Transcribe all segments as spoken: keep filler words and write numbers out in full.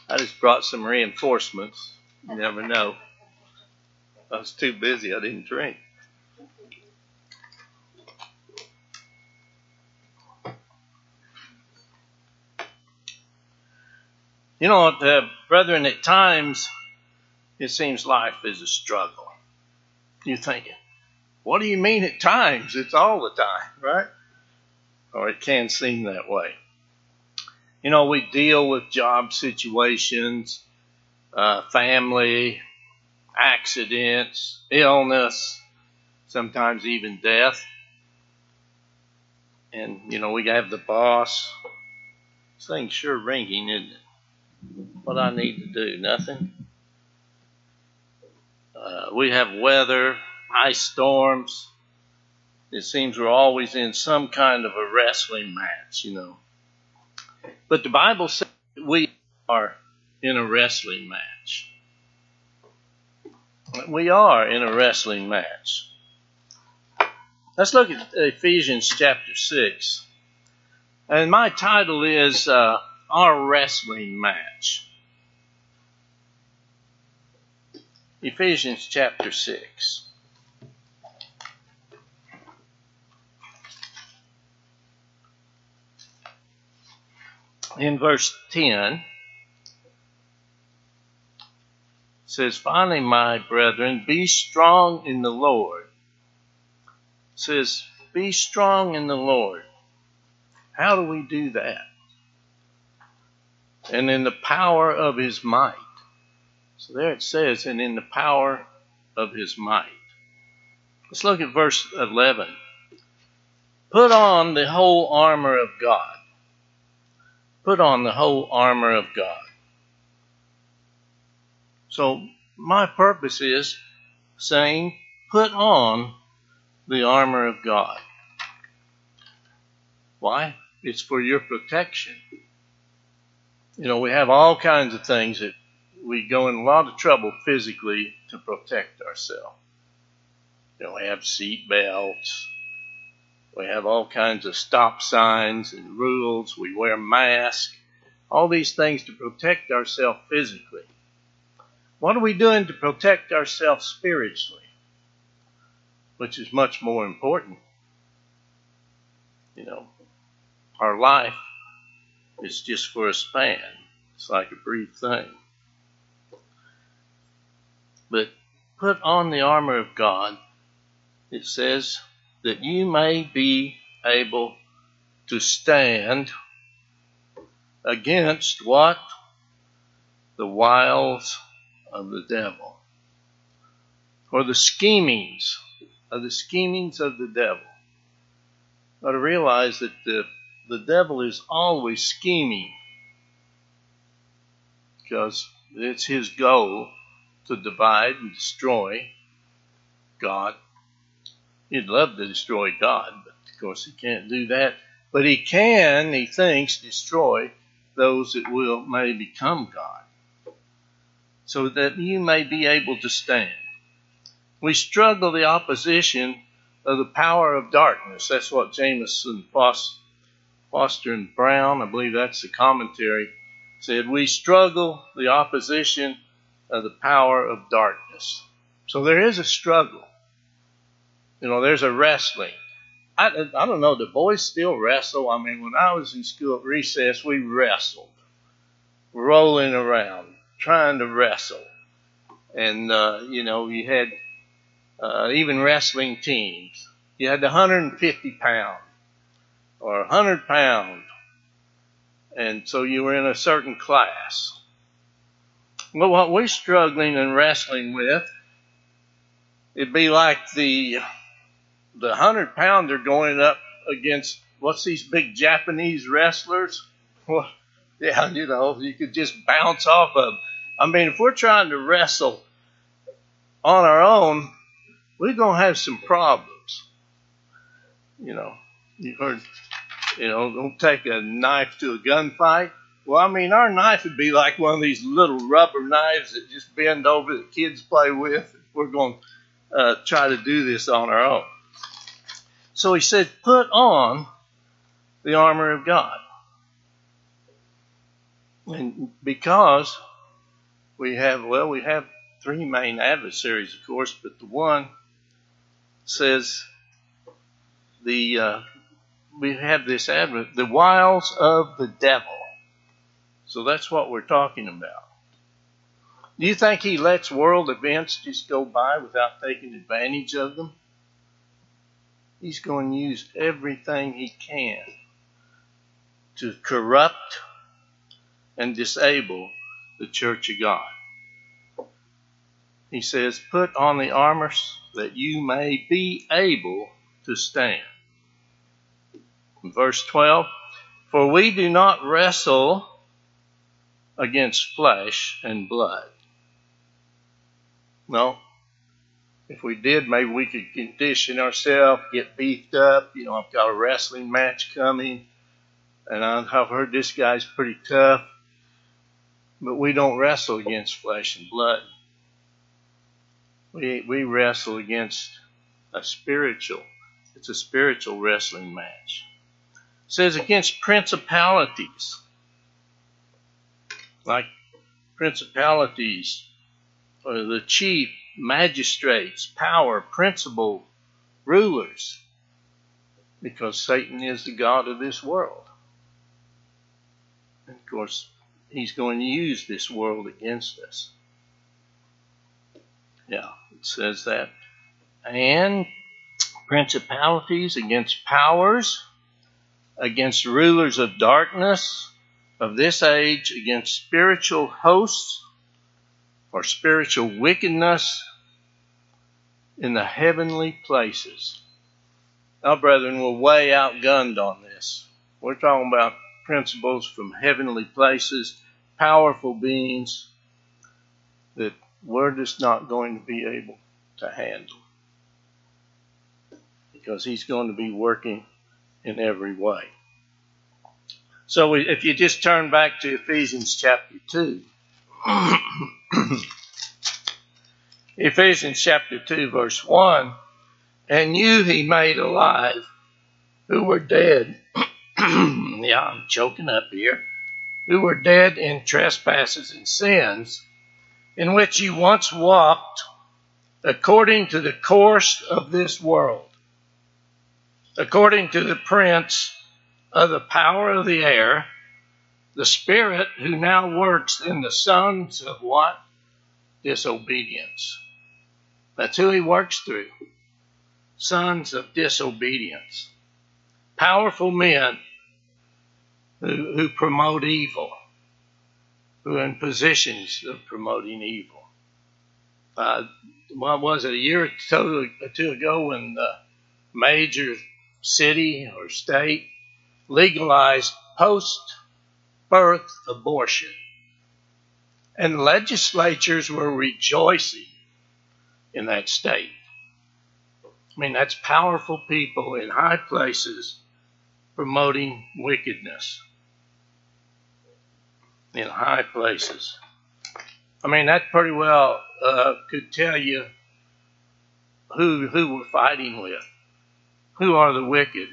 I just brought some reinforcements. You never know. I was too busy. I didn't drink. You know, uh, brethren, at times it seems life is a struggle. You're thinking, what do you mean at times? It's all the time, right? Or it can seem that way. You know, we deal with job situations, uh, family, accidents, illness, sometimes even death. And, you know, we have the boss. This thing's sure ringing, isn't it? What I need to do? Nothing. Uh, we have weather, ice storms. It seems we're always in some kind of a wrestling match, you know. But the Bible says we are in a wrestling match. We are in a wrestling match. Let's look at Ephesians chapter six. And my title is uh, Our Wrestling Match. Ephesians chapter six. In verse ten, it says, finally, my brethren, be strong in the Lord. It says, be strong in the Lord. How do we do that? And in the power of his might. So there it says, and in the power of his might. Let's look at verse eleven. Put on the whole armor of God. Put on the whole armor of God. So my purpose is saying, put on the armor of God. Why? It's for your protection. You know, we have all kinds of things that we go in a lot of trouble physically to protect ourselves. You know, we have seat belts. We have all kinds of stop signs and rules. We wear masks. All these things to protect ourselves physically. What are we doing to protect ourselves spiritually? Which is much more important. You know, our life is just for a span. It's like a brief thing. But put on the armor of God. It says that you may be able to stand against what? The wiles of the devil. Or the schemings of the schemings of the devil. You got to realize that the, the devil is always scheming. Because it's his goal to divide and destroy God. He'd love to destroy God, but of course he can't do that. But he can, he thinks, destroy those that will may become God, so that you may be able to stand. We struggle the opposition of the power of darkness. That's what Jameson, Foster, and Brown, I believe that's the commentary, said. We struggle the opposition of the power of darkness. So there is a struggle. You know, there's a wrestling. I, I don't know, do boys still wrestle? I mean, when I was in school at recess, we wrestled. Rolling around, trying to wrestle. And, uh, you know, you had uh, even wrestling teams. You had the one hundred fifty pound or one hundred pound. And so you were in a certain class. Well, what we're struggling and wrestling with, it'd be like the the one hundred pounder going up against, what's these big Japanese wrestlers? Well, yeah, you know, you could just bounce off of them. I mean, if we're trying to wrestle on our own, we're going to have some problems. You know, you heard, you know, don't take a knife to a gunfight. Well, I mean, our knife would be like one of these little rubber knives that just bend over that kids play with. We're going to uh, try to do this on our own. So he said, put on the armor of God. And because we have, well, we have three main adversaries, of course, but the one says the uh, we have this adver- the wiles of the devil. So that's what we're talking about. Do you think he lets world events just go by without taking advantage of them? He's going to use everything he can to corrupt and disable the church of God. He says, put on the armor that you may be able to stand. In verse twelve, for we do not wrestle against flesh and blood. No. If we did, maybe we could condition ourselves, get beefed up. You know, I've got a wrestling match coming, and I've heard this guy's pretty tough. But we don't wrestle against flesh and blood. We we wrestle against a spiritual. It's a spiritual wrestling match. It says against principalities. Like principalities, or the chief magistrates, power, principal, rulers. Because Satan is the god of this world. And of course, he's going to use this world against us. Yeah, it says that. And principalities against powers, against rulers of darkness of this age, against spiritual hosts or spiritual wickedness in the heavenly places. Now, brethren, we're way outgunned on this. We're talking about principles from heavenly places, powerful beings that we're just not going to be able to handle. Because he's going to be working in every way. So we, if you just turn back to Ephesians chapter two. Ephesians chapter two, verse one. And you he made alive who were dead. Yeah, I'm choking up here. Who were dead in trespasses and sins, in which you once walked according to the course of this world, according to the prince of the power of the air, the spirit who now works in the sons of what? Disobedience. That's who he works through. Sons of disobedience. Powerful men who, who promote evil, who are in positions of promoting evil. Uh, what was it, a year or two, or two ago when the major city or state legalized post-birth abortion. And legislatures were rejoicing in that state. I mean, that's powerful people in high places promoting wickedness. In high places. I mean, that pretty well uh, could tell you who, who we're fighting with. Who are the wicked?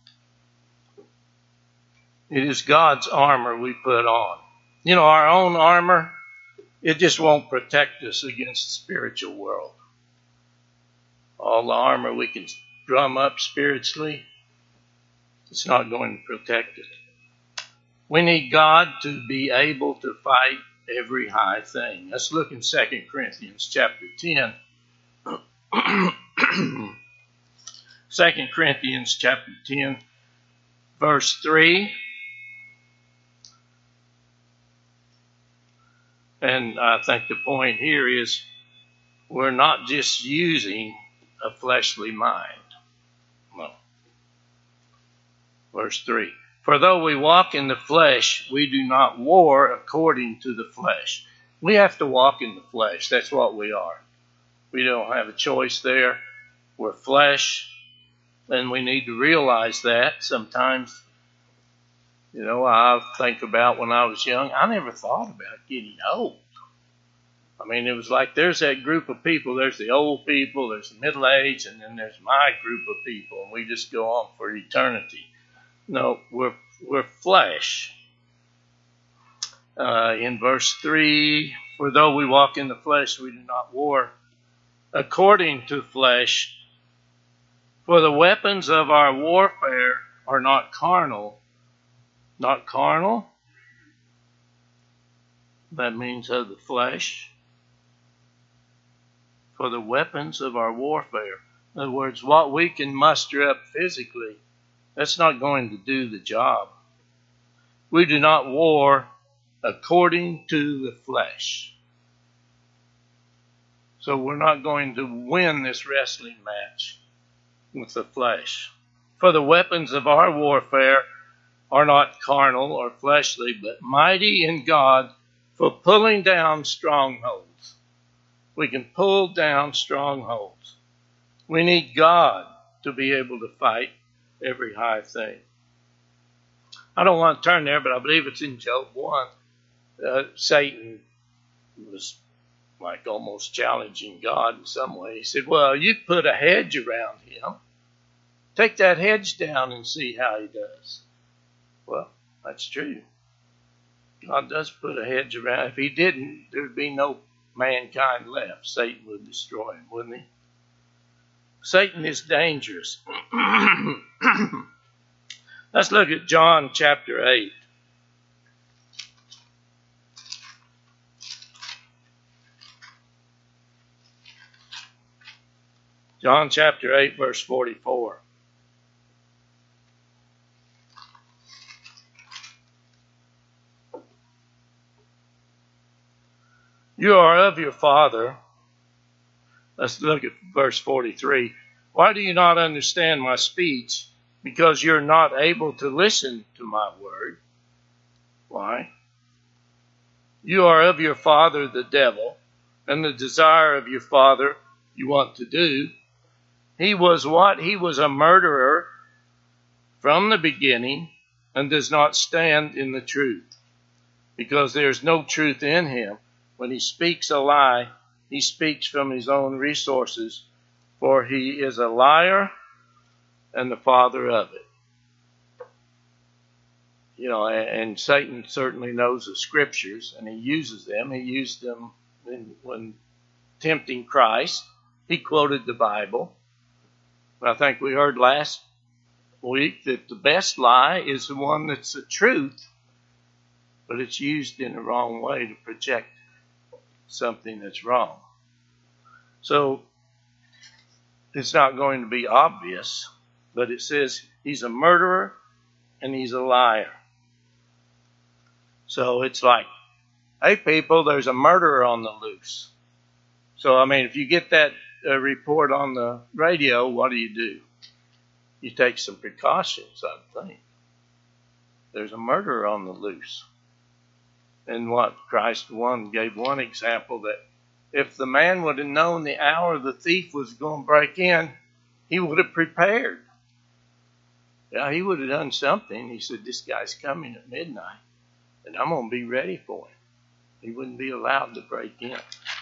It is God's armor we put on. You know, our own armor, it just won't protect us against the spiritual world. All the armor we can drum up spiritually, it's not going to protect it. We need God to be able to fight every high thing. Let's look in Second Corinthians chapter ten. Second Corinthians chapter ten, verse three. And I think the point here is we're not just using a fleshly mind. No. Verse three. For though we walk in the flesh, we do not war according to the flesh. We have to walk in the flesh. That's what we are. We don't have a choice there. We're flesh, and we need to realize that. Sometimes, you know, I think about when I was young, I never thought about getting old. I mean, it was like there's that group of people. There's the old people, there's the middle age, and then there's my group of people, and we just go on for eternity. No, we're we're flesh. uh, in verse three, for though we walk in the flesh, we do not war according to flesh. For the weapons of our warfare are not carnal. Not carnal? That means of the flesh. For the weapons of our warfare. In other words, what we can muster up physically, that's not going to do the job. We do not war according to the flesh. So we're not going to win this wrestling match with the flesh. For the weapons of our warfare are not carnal or fleshly, but mighty in God for pulling down strongholds. We can pull down strongholds. We need God to be able to fight every high thing. I don't want to turn there, but I believe it's in Job one. Uh, Satan was like almost challenging God in some way. He said, well, you put a hedge around him. Take that hedge down and see how he does. Well, that's true. God does put a hedge around. If he didn't, there'd be no mankind left. Satan would destroy him, wouldn't he? Satan is dangerous. Let's look at John chapter eight. John chapter eight, verse forty-four. You are of your father. Let's look at verse forty-three. Why do you not understand my speech? Because you're not able to listen to my word. Why? You are of your father the devil, and the desire of your father you want to do. He was what? He was a murderer from the beginning and does not stand in the truth, because there's no truth in him. When he speaks a lie, he speaks from his own resources, for he is a liar and the father of it. You know, and Satan certainly knows the scriptures, and he uses them. He used them in, when tempting Christ. He quoted the Bible. I think we heard last week that the best lie is the one that's the truth, but it's used in the wrong way to project something that's wrong. So it's not going to be obvious, but it says he's a murderer and he's a liar. So it's like, hey people, there's a murderer on the loose. So, I mean, if you get that uh, report on the radio, what do you do? You take some precautions, I think. There's a murderer on the loose. And what Christ one gave one example, that if the man would have known the hour the thief was going to break in, he would have prepared. Yeah, he would have done something. He said, this guy's coming at midnight, and I'm going to be ready for him. He wouldn't be allowed to break in.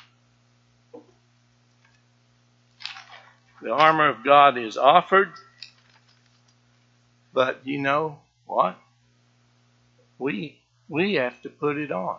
The armor of God is offered, but you know what? We we have to put it on.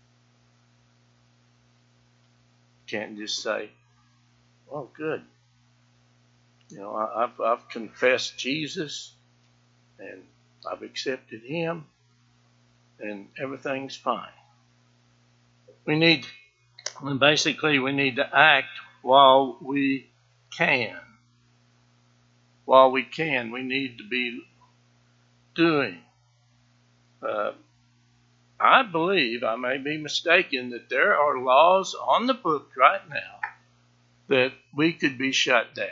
Can't just say, "Oh, good. You know, I, I've I've confessed Jesus, and I've accepted Him, and everything's fine." We need, and basically, we need to act while we can. While we can, we need to be doing. Uh, I believe, I may be mistaken, that there are laws on the book right now that we could be shut down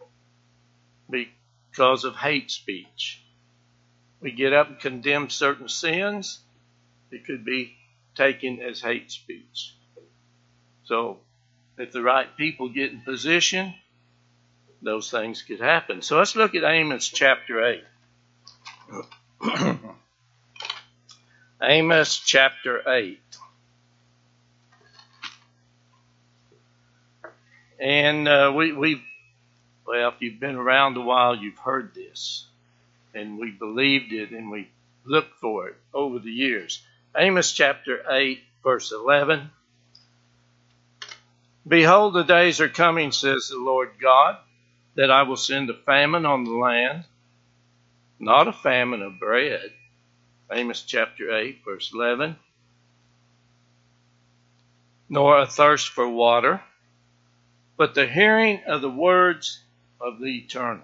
because of hate speech. We get up and condemn certain sins, it could be taken as hate speech. So, if the right people get in position, those things could happen. So let's look at Amos chapter eight. Amos chapter eight. And uh, we, we, well, if you've been around a while, you've heard this. And we believed it and we looked for it over the years. Amos chapter eight, verse eleven. Behold, the days are coming, says the Lord God, that I will send a famine on the land, not a famine of bread. Amos chapter eight, verse eleven. Nor a thirst for water, but the hearing of the words of the Eternal.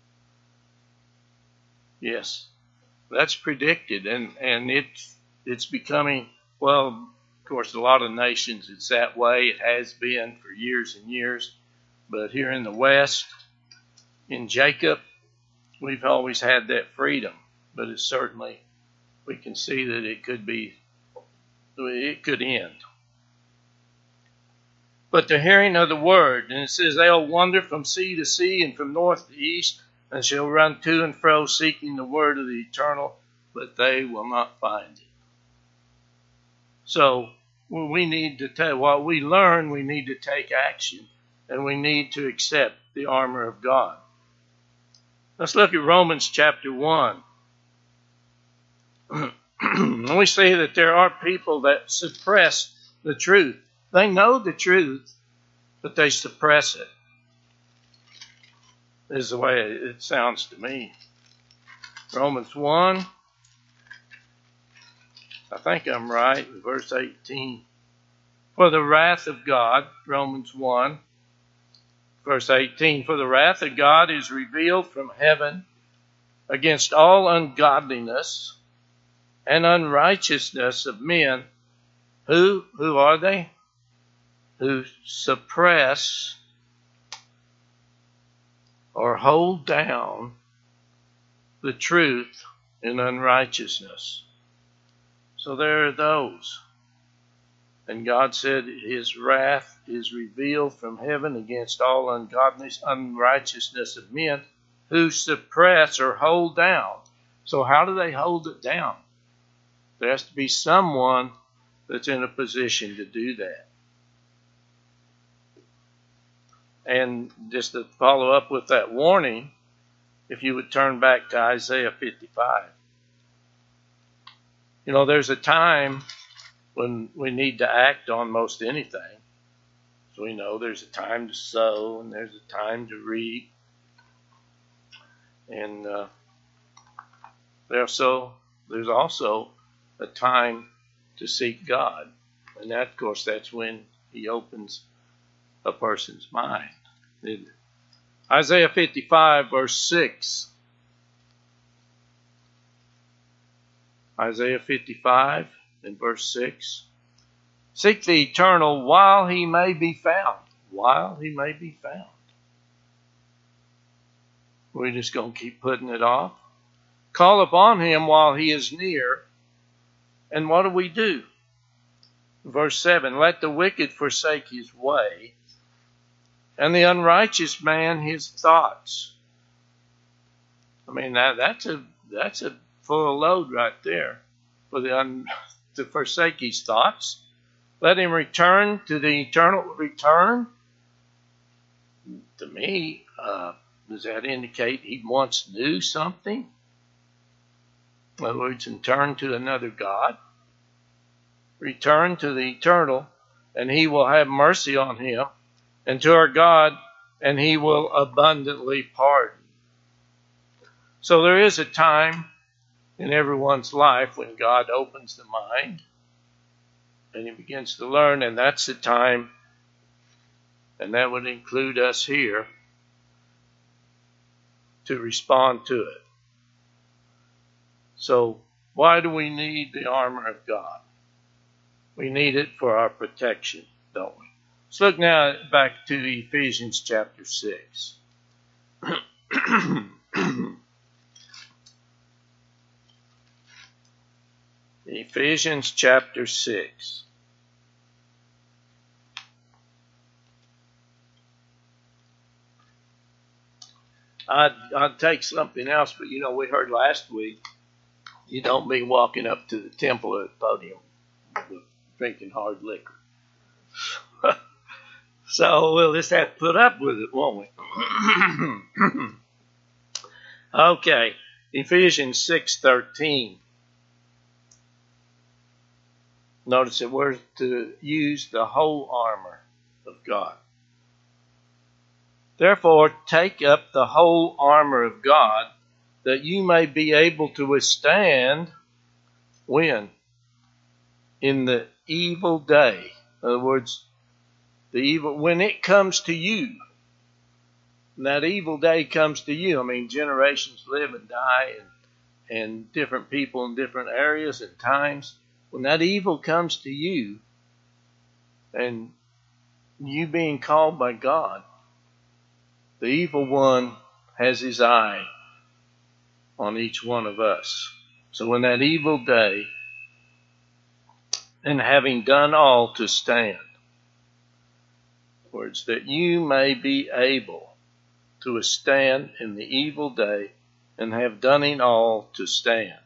Yes, that's predicted, and, and it's, it's becoming, well, of course, a lot of nations it's that way. It has been for years and years. But here in the West, in Jacob, we've always had that freedom. But it's certainly, we can see that it could be, it could end. But the hearing of the word, and it says, they'll wander from sea to sea and from north to east, and shall run to and fro seeking the word of the Eternal, but they will not find it. So we need to take, while we learn, we need to take action, and we need to accept the armor of God. Let's look at Romans chapter one. We see that there are people that suppress the truth. They know the truth, but they suppress it. This is the way it sounds to me. Romans one. I think I'm right, verse eighteen. For the wrath of God, Romans one, verse eighteen, for the wrath of God is revealed from heaven against all ungodliness and unrighteousness of men, who, who are they? Who suppress or hold down the truth in unrighteousness. So there are those. And God said his wrath is revealed from heaven against all ungodliness, unrighteousness of men who suppress or hold down. So how do they hold it down? There has to be someone that's in a position to do that. And just to follow up with that warning, if you would turn back to Isaiah fifty-five. You know, there's a time when we need to act on most anything. So we know there's a time to sow and there's a time to reap. And uh, there's, so, there's also a time to seek God. And that, of course, that's when he opens a person's mind. Isaiah fifty-five, verse six. Isaiah fifty-five and verse six. Seek the Eternal while he may be found. While he may be found. We're just going to keep putting it off. Call upon him while he is near. And what do we do? Verse seven. Let the wicked forsake his way, and the unrighteous man his thoughts. I mean, that, that's a that's a full load right there for the un, to forsake his thoughts. Let him return to the eternal return. To me, uh, does that indicate he once knew something? In other words, and turn to another God. Return to the eternal, and he will have mercy on him, and to our God, and he will abundantly pardon. So there is a time in everyone's life when God opens the mind and he begins to learn, and that's the time, and that would include us here, to respond to it. So why do we need the armor of God? We need it for our protection, don't we? Let's look now back to Ephesians chapter six. Ephesians chapter six. I'd, I'd take something else, but you know, we heard last week, you don't be walking up to the temple at the podium with drinking hard liquor. So we'll just have to put up with it, won't we? Okay, Ephesians six thirteen. Notice that we're to use the whole armor of God. Therefore, take up the whole armor of God, that you may be able to withstand when? In the evil day. In other words, the evil, when it comes to you. And that evil day comes to you. I mean, generations live and die, and, and different people in different areas and times. When that evil comes to you, and you being called by God, the evil one has his eye on each one of us. So in that evil day, and having done all to stand, words that you may be able to withstand in the evil day, and have done it all to stand.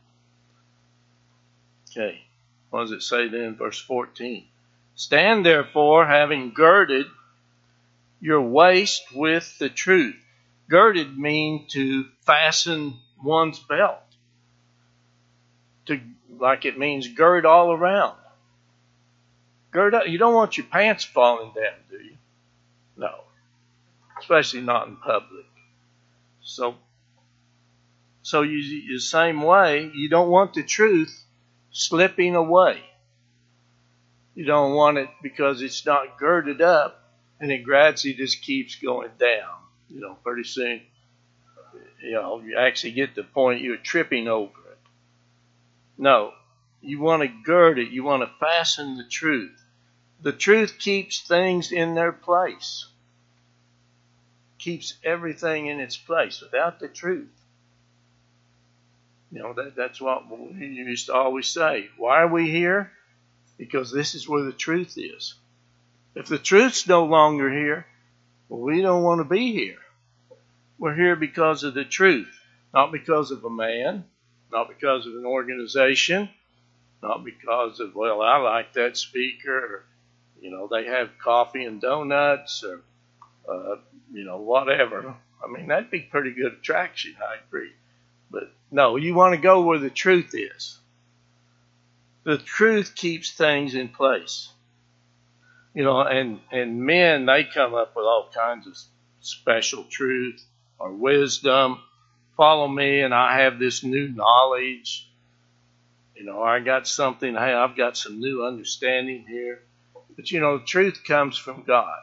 Okay, what does it say then? Verse fourteen. Stand therefore, having girded your waist with the truth. Girded means to fasten one's belt. To, like it means gird all around. Gird up. You don't want your pants falling down, do you? No. Especially not in public. So, so you, the same way, you don't want the truth slipping away. You don't want it because it's not girded up, and it gradually just keeps going down. You know, pretty soon, you know, you actually get to the point you're tripping over it. No, you want to gird it. You want to fasten the truth. The truth keeps things in their place. Keeps everything in its place. Without the truth, you know, that, that's what we used to always say. Why are we here? Because this is where the truth is. If the truth's no longer here, well, we don't want to be here. We're here because of the truth, not because of a man, not because of an organization, not because of, well, I like that speaker, or, you know, they have coffee and donuts, or, uh, you know, whatever. I mean, that'd be pretty good attraction, I agree. But no, you want to go where the truth is. The truth keeps things in place. You know, and, and men, they come up with all kinds of special truth or wisdom. Follow me and I have this new knowledge. You know, I got something, hey, I've got some new understanding here. But, you know, truth comes from God.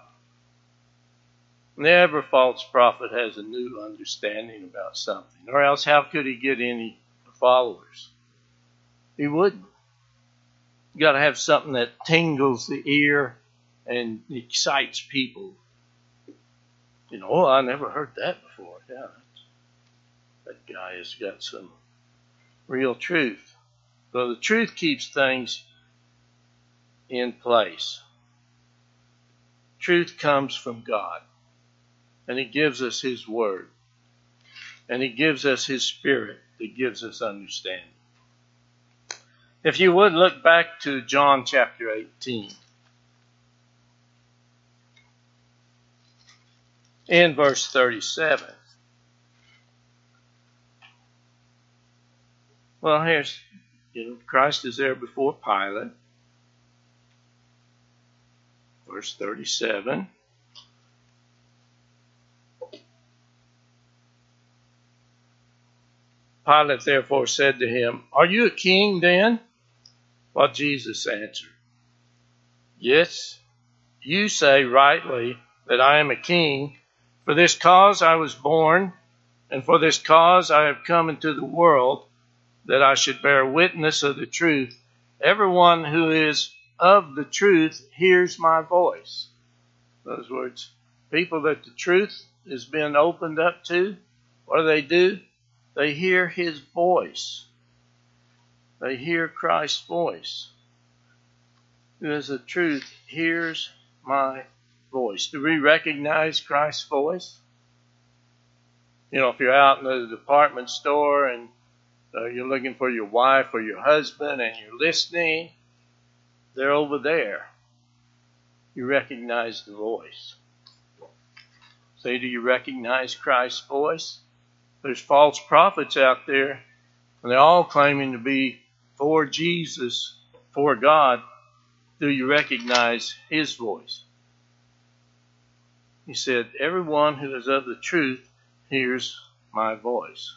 Never false prophet has a new understanding about something. Or else how could he get any followers? He wouldn't. You got to have something that tingles the ear and excites people. You know, oh, I never heard that before. Yeah, that guy has got some real truth. So the truth keeps things in place. Truth comes from God. And he gives us his word. And he gives us his spirit that gives us understanding. If you would, look back to John chapter eighteen. In verse thirty-seven. Well, here's, you know, Christ is there before Pilate. Verse thirty-seven. Pilate therefore said to him, Are you a king then? Well, Jesus answered, Yes, you say rightly that I am a king. For this cause I was born, and for this cause I have come into the world, that I should bear witness of the truth. Everyone who is of the truth hears my voice. In other words, people that the truth has been opened up to, what do they do? They hear his voice. They hear Christ's voice. Who is the truth hears my voice. Do we recognize Christ's voice? You know, if you're out in the department store and uh, you're looking for your wife or your husband and you're listening, they're over there. You recognize the voice. Say, do you recognize Christ's voice? There's false prophets out there, and they're all claiming to be for Jesus, for God, do you recognize his voice? He said, everyone who is of the truth hears my voice.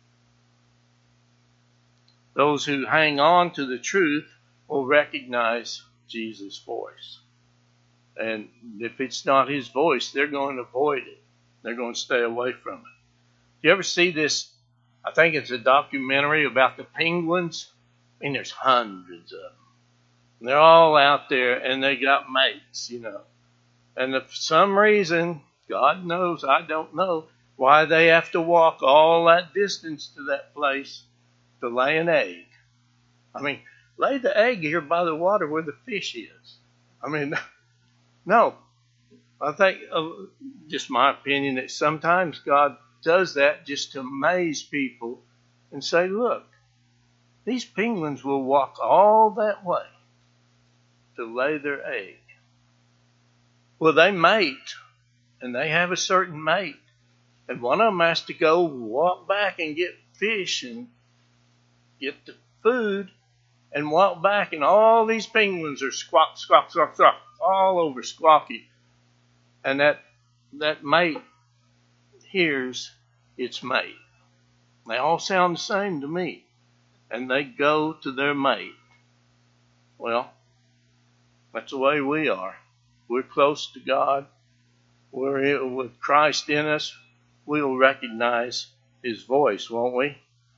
Those who hang on to the truth will recognize Jesus' voice. And if it's not his voice, they're going to avoid it. They're going to stay away from it. You ever see this? I think it's a documentary about the penguins. I mean, there's hundreds of them. And they're all out there, and they got mates, you know. And if for some reason, God knows, I don't know, why they have to walk all that distance to that place to lay an egg. I mean, lay the egg here by the water where the fish is. I mean, no. I think, uh, just my opinion, that sometimes God does that just to amaze people and say, look, these penguins will walk all that way to lay their egg. Well, they mate, and they have a certain mate. And one of them has to go walk back and get fish and get the food and walk back, and all these penguins are squawk, squawk, squawk, squawk, all over squawky. And that that mate hears its mate. They all sound the same to me. And they go to their mate. Well, that's the way we are. We're close to God. We're with Christ in us. We'll recognize his voice, won't we?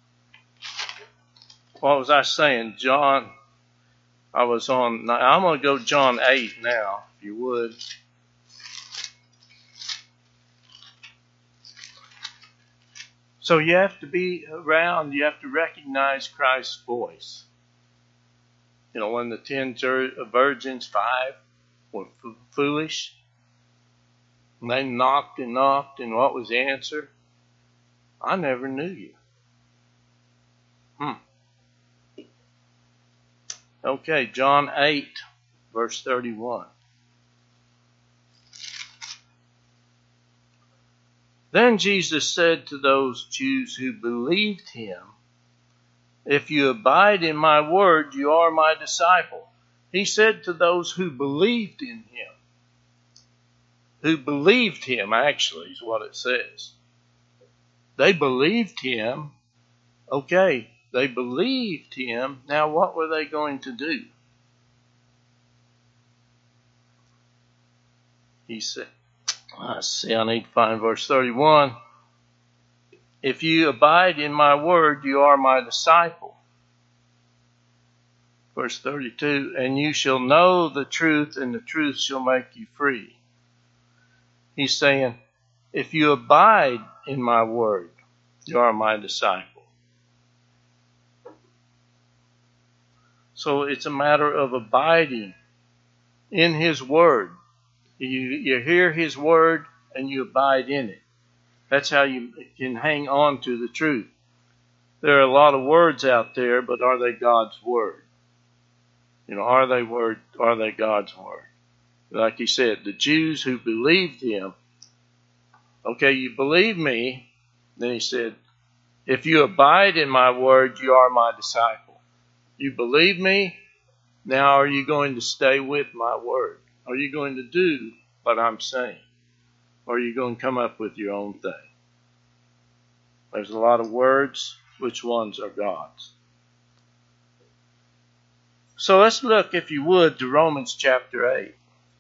What was I saying? John, I was on, I'm going to go John eight now, if you would. So you have to be around, you have to recognize Christ's voice. You know, when the ten virgins, five were foolish, and they knocked and knocked, and what was the answer? I never knew you. Hmm. Okay, John eight, verse thirty-one. Then Jesus said to those Jews who believed him, if you abide in my word, you are my disciple. He said to those who believed in him. Who believed him, actually, is what it says. They believed him. Okay, they believed him. Now, what were they going to do? He said, I see, I need to find verse thirty-one. If you abide in my word, you are my disciple. Verse thirty-two, and you shall know the truth, and the truth shall make you free. He's saying, if you abide in my word, you are my disciple. So it's a matter of abiding in his word. You, you hear his word and you abide in it. That's how you can hang on to the truth. There are a lot of words out there, but are they God's word? You know, are they word? Are they God's word? Like he said, the Jews who believed him. Okay, you believe me. Then he said, if you abide in my word, you are my disciple. You believe me. Now are you going to stay with my word? Are you going to do what I'm saying? Or are you going to come up with your own thing? There's a lot of words. Which ones are God's? So let's look, if you would, to Romans chapter eight.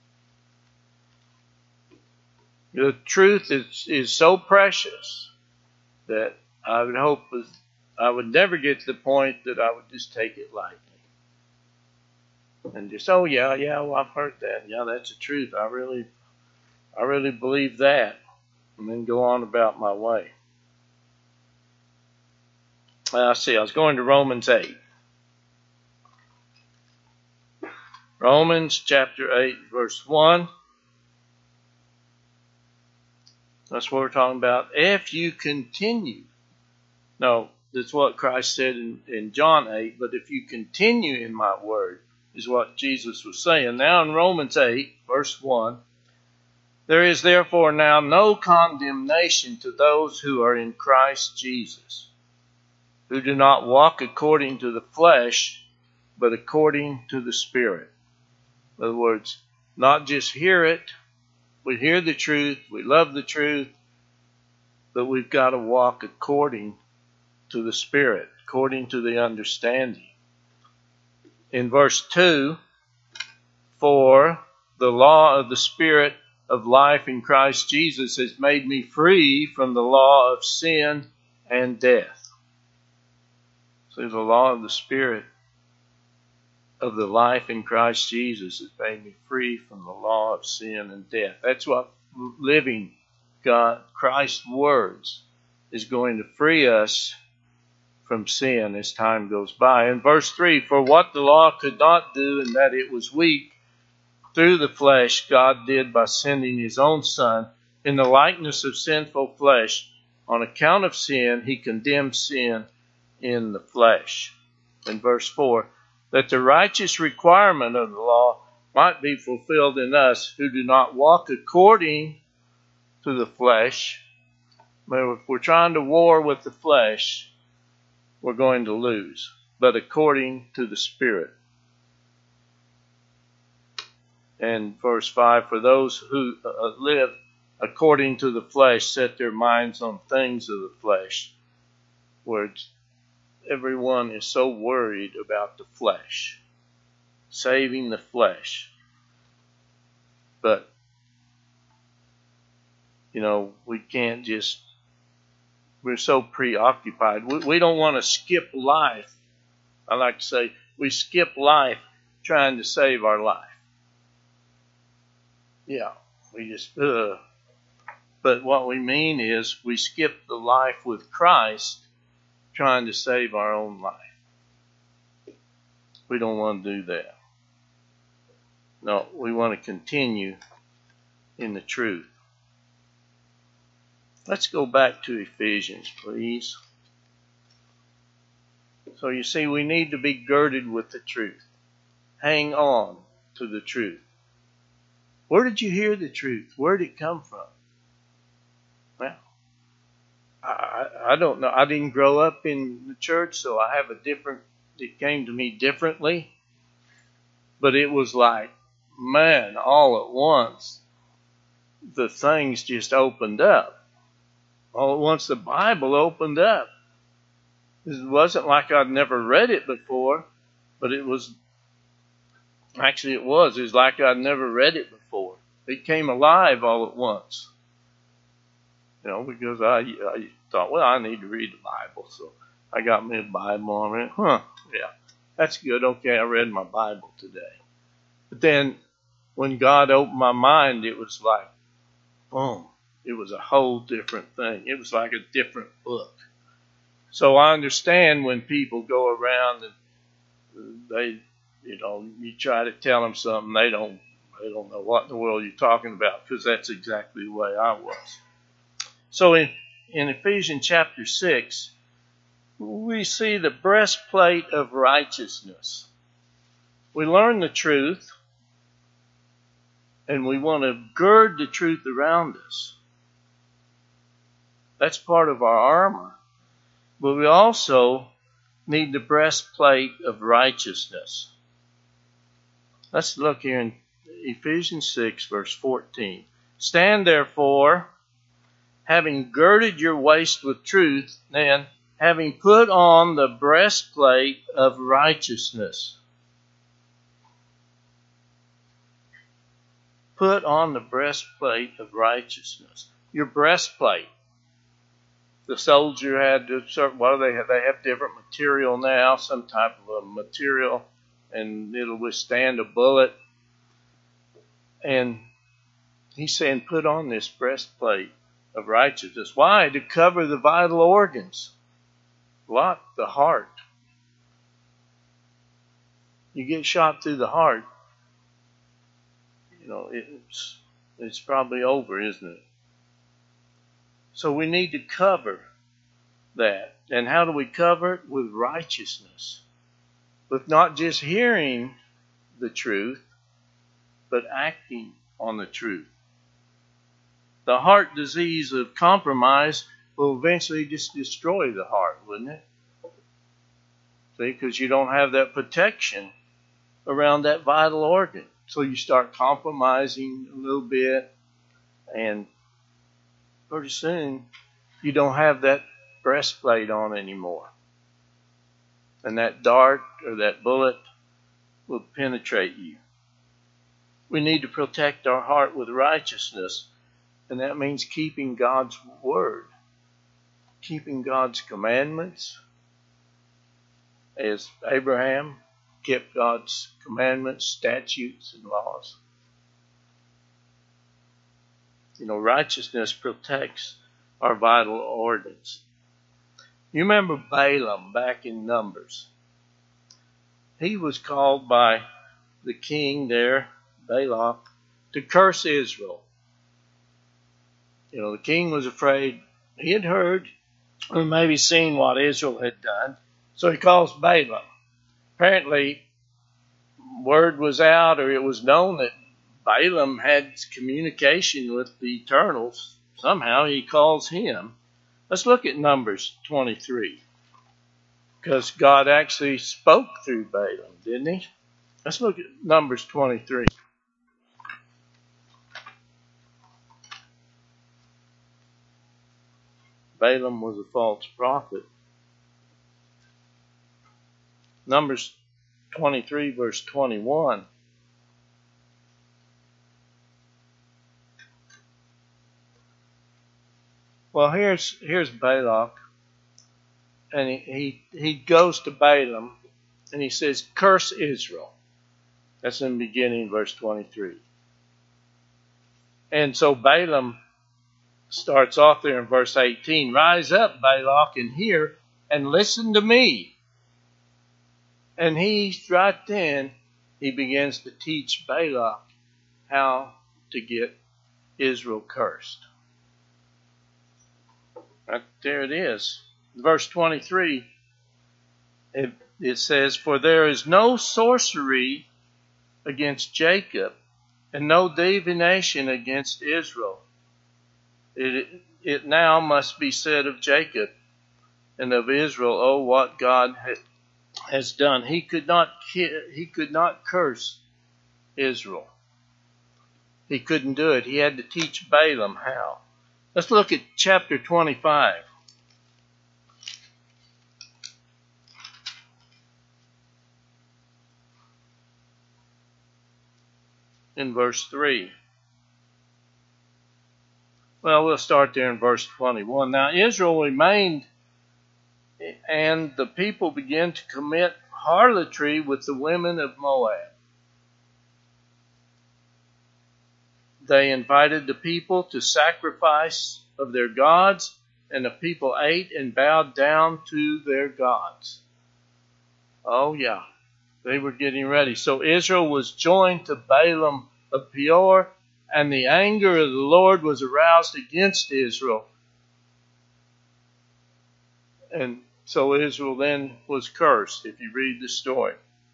The truth is, is so precious that I would hope I would never get to the point that I would just take it lightly. And just, oh yeah, yeah, well, I've heard that. Yeah, that's the truth. I really, I really believe that. And then go on about my way. I see, I was going to Romans eight. Romans chapter eight, verse one. That's what we're talking about. If you continue. No, that's what Christ said in, in John eight. But if you continue in my word, is what Jesus was saying. Now in Romans eight, verse one, there is therefore now no condemnation to those who are in Christ Jesus, who do not walk according to the flesh, but according to the Spirit. In other words, not just hear it. We hear the truth. We love the truth. But we've got to walk according to the Spirit, according to the understanding. In verse two, for the law of the Spirit of life in Christ Jesus has made me free from the law of sin and death. So the law of the Spirit of the life in Christ Jesus has made me free from the law of sin and death. That's what living God, Christ's words, is going to free us from sin as time goes by. In verse three, for what the law could not do, in that it was weak through the flesh, God did by sending his own Son in the likeness of sinful flesh. On account of sin, he condemned sin in the flesh. In verse four, that the righteous requirement of the law might be fulfilled in us who do not walk according to the flesh. But if we're trying to war with the flesh, we're going to lose. But according to the Spirit. And verse five, for those who uh, live according to the flesh set their minds on things of the flesh. Where everyone is so worried about the flesh, saving the flesh. But, you know, we can't just, we're so preoccupied. We, we don't want to skip life. I like to say, we skip life trying to save our life. Yeah, we just, uh. But what we mean is we skip the life with Christ trying to save our own life. We don't want to do that. No, we want to continue in the truth. Let's go back to Ephesians, please. So you see, we need to be girded with the truth. Hang on to the truth. Where did you hear the truth? Where did it come from? Well, I, I don't know. I didn't grow up in the church, so I have a different, it came to me differently. But it was like, man, all at once, the things just opened up. All at once, the Bible opened up. It wasn't like I'd never read it before, but it was, actually it was, it was like I'd never read it before. It came alive all at once. You know, because I, I thought, well, I need to read the Bible. So I got me a Bible and I went, huh, yeah, that's good. Okay, I read my Bible today. But then when God opened my mind, it was like, boom, it was a whole different thing. It was like a different book. So I understand when people go around and they, you know, you try to tell them something, they don't, they don't know what in the world you're talking about, because that's exactly the way I was. So in, in Ephesians chapter six, we see the breastplate of righteousness. We learn the truth, and we want to gird the truth around us. That's part of our armor. But we also need the breastplate of righteousness. Let's look here in Ephesians six, verse fourteen. Stand therefore, having girded your waist with truth, and having put on the breastplate of righteousness. Put on the breastplate of righteousness. Your breastplate. The soldier had to, well, they have, they have different material now, some type of a material, and it'll withstand a bullet. And he's saying, put on this breastplate of righteousness. Why? To cover the vital organs. Like the heart. You get shot through the heart, you know, it's, it's probably over, isn't it? So we need to cover that. And how do we cover it? With righteousness. With not just hearing the truth, but acting on the truth. The heart disease of compromise will eventually just destroy the heart, wouldn't it? See, because you don't have that protection around that vital organ. so you start compromising a little bit, and pretty soon you don't have that breastplate on anymore. And that dart or that bullet will penetrate you. We need to protect our heart with righteousness, and that means keeping God's word, keeping God's commandments, as Abraham kept God's commandments, statutes, and laws. You know, righteousness protects our vital organs. You remember Balaam back in Numbers. He was called by the king there, Balak, to curse Israel. You know, the king was afraid. He had heard or maybe seen what Israel had done, so he calls Balaam. Apparently, word was out, or it was known that Balaam had communication with the Eternal. Somehow he calls him. Let's look at Numbers twenty-three. Because God actually spoke through Balaam, didn't he? Let's look at Numbers twenty-three. Balaam was a false prophet. Numbers twenty-three, verse twenty-one. Well, here's here's Balak, and he, he he goes to Balaam, and he says, "Curse Israel." That's in the beginning, verse twenty-three. And so Balaam starts off there in verse eighteen. "Rise up, Balak, and hear, and listen to me." And he, right then, he begins to teach Balak how to get Israel cursed. Right there it is. Verse twenty-three, it, it says, "For there is no sorcery against Jacob, and no divination against Israel. It, it now must be said of Jacob and of Israel, oh, what God ha- has done." He could not he could not curse Israel. He couldn't do it. He had to teach Balaam how. Let's look at chapter twenty-five. In verse three. Well, we'll start there in verse twenty-one. "Now Israel remained, and the people began to commit harlotry with the women of Moab. They invited the people to sacrifice of their gods, and the people ate and bowed down to their gods." Oh, yeah. They were getting ready. So Israel was joined to Balaam of Peor, and the anger of the Lord was aroused against Israel. And so Israel then was cursed, if you read the story.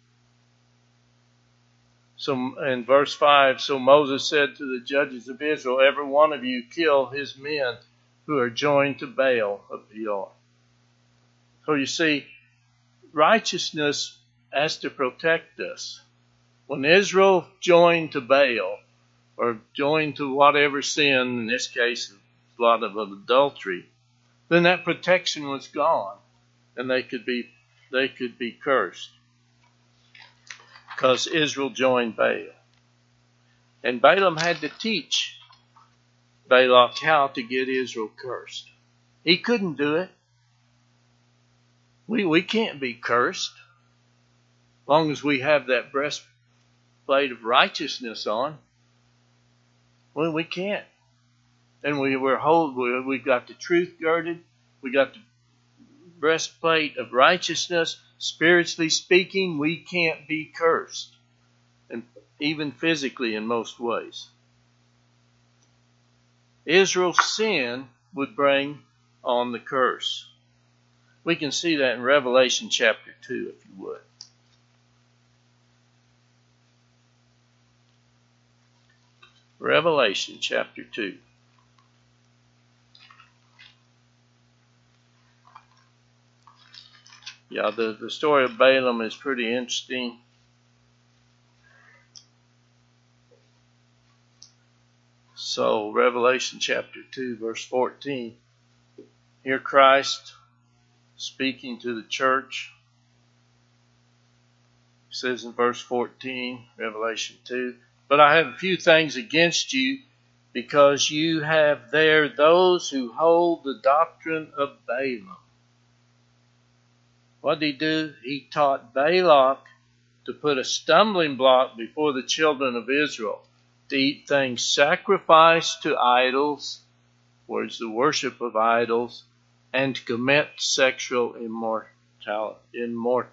So in verse five, "So Moses said to the judges of Israel, every one of you kill his men who are joined to Baal of Peor." So you see, righteousness has to protect us. When Israel joined to Baal, or joined to whatever sin, in this case a lot of adultery, then that protection was gone, and they could be they could be cursed. Because Israel joined Baal. And Balaam had to teach Balak how to get Israel cursed. He couldn't do it. We we can't be cursed as long as we have that breastplate of righteousness on. Well, we can't. And we we're hold we we've got the truth girded. We got the breastplate of righteousness. Spiritually speaking, we can't be cursed, and even physically in most ways. Israel's sin would bring on the curse. We can see that in Revelation chapter two, if you would. Revelation chapter two. Yeah, the, the story of Balaam is pretty interesting. So, Revelation chapter two, verse fourteen. Here Christ speaking to the church. He says in verse fourteen, Revelation two, "But I have a few things against you, because you have there those who hold the doctrine of Balaam." What did he do? He taught Balak to put a stumbling block before the children of Israel, to eat things sacrificed to idols, whereas the worship of idols, and to commit sexual immortality, immor,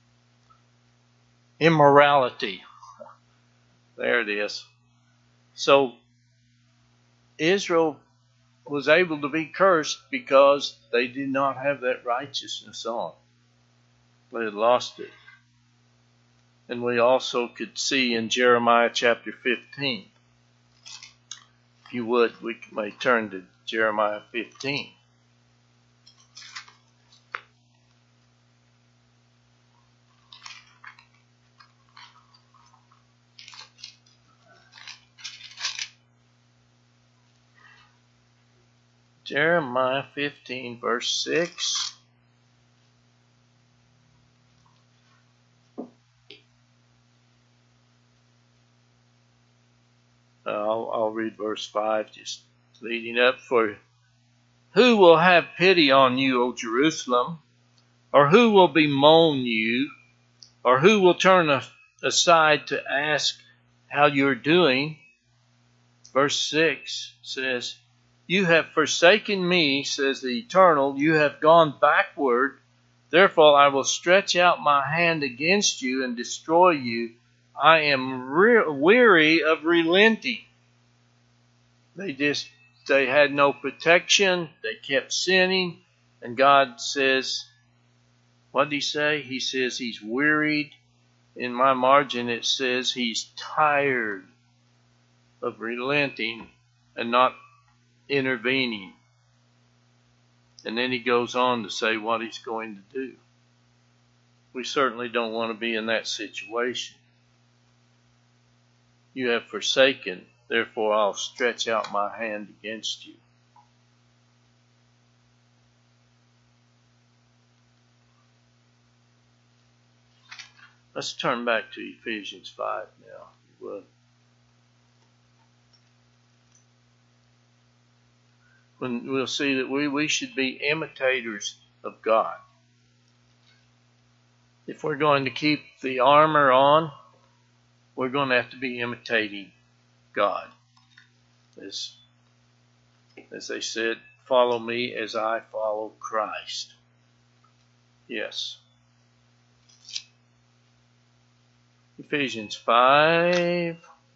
immorality. There it is. So Israel was able to be cursed because they did not have that righteousness on. They had lost it. And we also could see in Jeremiah chapter fifteen. If you would, we may turn to Jeremiah fifteen. Jeremiah fifteen, verse six. I'll, I'll read verse five, just leading up. "For who will have pity on you, O Jerusalem? Or who will bemoan you? Or who will turn a, aside to ask how you're doing?" Verse six says, "You have forsaken me, says the Eternal. You have gone backward. Therefore I will stretch out my hand against you and destroy you. I am re- weary of relenting." They just, they had no protection. They kept sinning. And God says, what did he say? He says he's wearied. In my margin it says he's tired of relenting and not intervening. And then he goes on to say what he's going to do. We certainly don't want to be in that situation. "You have forsaken, therefore I'll stretch out my hand against you." Let's turn back to Ephesians five now, if you would. When we'll see that we, we should be imitators of God. If we're going to keep the armor on, we're going to have to be imitating God. As, as they said, "Follow me as I follow Christ." Yes. Ephesians five.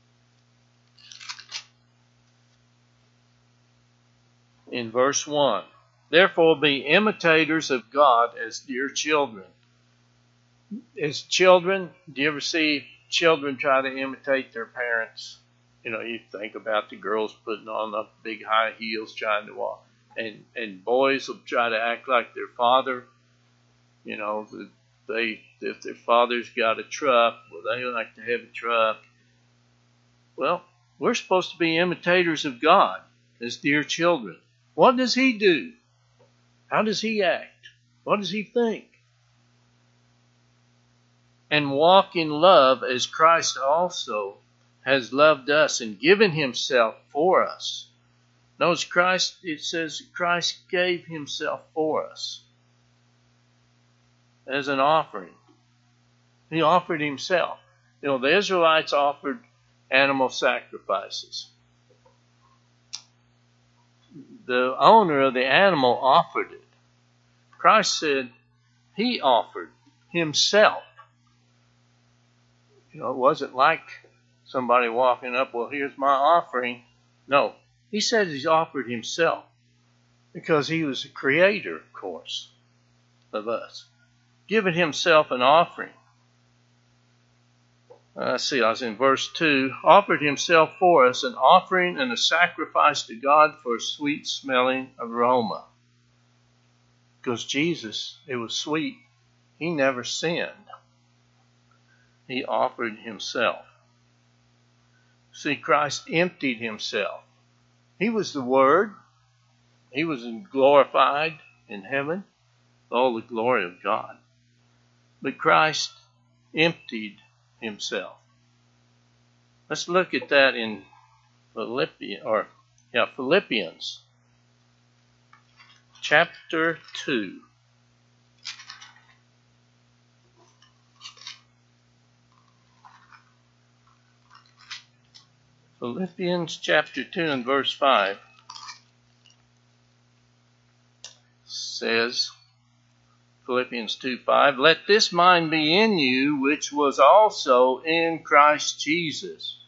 In verse one. "Therefore be imitators of God as dear children." As children, do you ever see children try to imitate their parents? You know, you think about the girls putting on the big high heels trying to walk. And, and boys will try to act like their father. You know, they if their father's got a truck, well, they like to have a truck. Well, we're supposed to be imitators of God as dear children. What does he do? How does he act? What does he think? "And walk in love as Christ also has loved us and given himself for us." Notice Christ, it says Christ gave himself for us as an offering. He offered himself. You know, the Israelites offered animal sacrifices. The owner of the animal offered it. Christ said he offered himself. You know, it wasn't like somebody walking up, "Well, here's my offering." No, he said he's offered himself because he was the creator, of course, of us. Giving himself an offering. Uh, let's see, I was in verse two. "Offered himself for us, an offering and a sacrifice to God for a sweet smelling aroma." Because Jesus, it was sweet. He never sinned. He offered himself. See, Christ emptied himself. He was the Word. He was glorified in heaven, all the glory of God. But Christ emptied himself. Let's look at that in Philippians, or yeah, Philippians chapter two. Philippians chapter two and verse five says, Philippians two five, let this mind be in you, which was also in Christ Jesus.